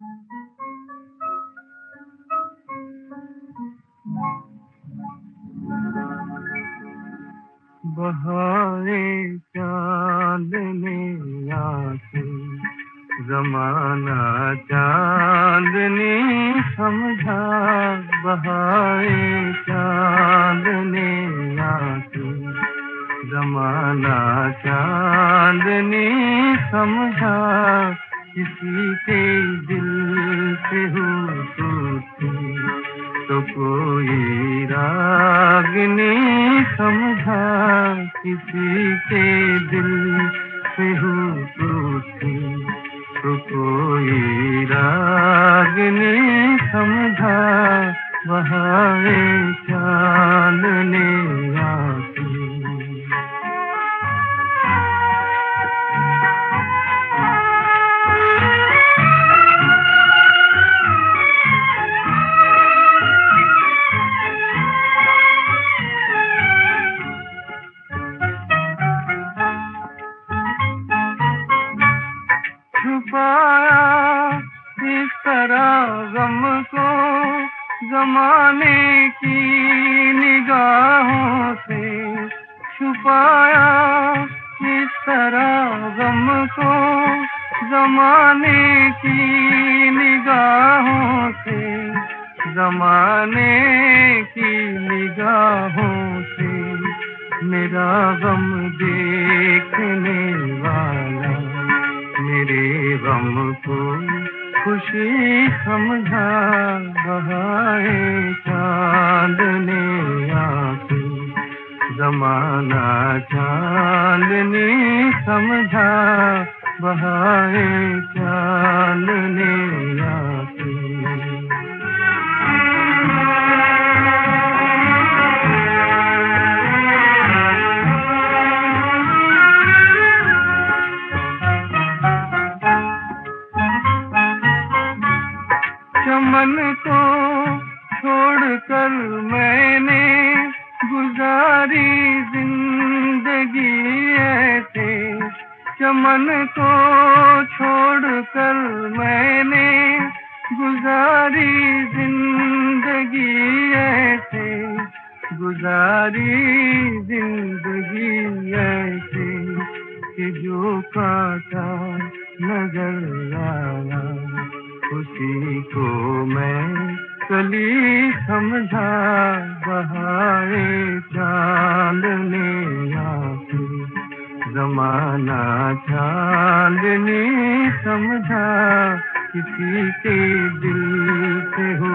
बहाए चांदनी आंखें, जमाना चांदनी समझा। बहाए चांदनी आंखें, जमाना चांदनी समझा। किसी के दिल से हो तो कोई रागनी समझा। किसी के दिल से हो तो कोई रागनी समझा। बहाए चांदनी आंखें। छुपाया इस तरह गम को ज़माने की निगाहों से। छुपाया इस तरह गम को ज़माने की निगाहों से। ज़माने की निगाहों से मेरा गम देखने वाला मेरे गम को खुशी समझा। बहाए चांदनी आंखें, जमाना चांदनी समझा। बहाए चांदनी आंखें। चमन को छोड़कर मैंने गुजारी जिंदगी ऐसे। चमन को छोड़कर मैंने गुजारी जिंदगी ऐसे। गुजारी जिंदगी ऐसे कि जो काटा नजर आया उसी को मैं कली समझा। बहाए चांदनी आंखें, जमाना चांदनी समझा। किसी के दिल से हो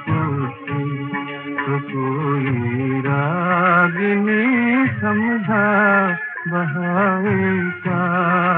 तो कोई रागनी समझा। बहाए चांदनी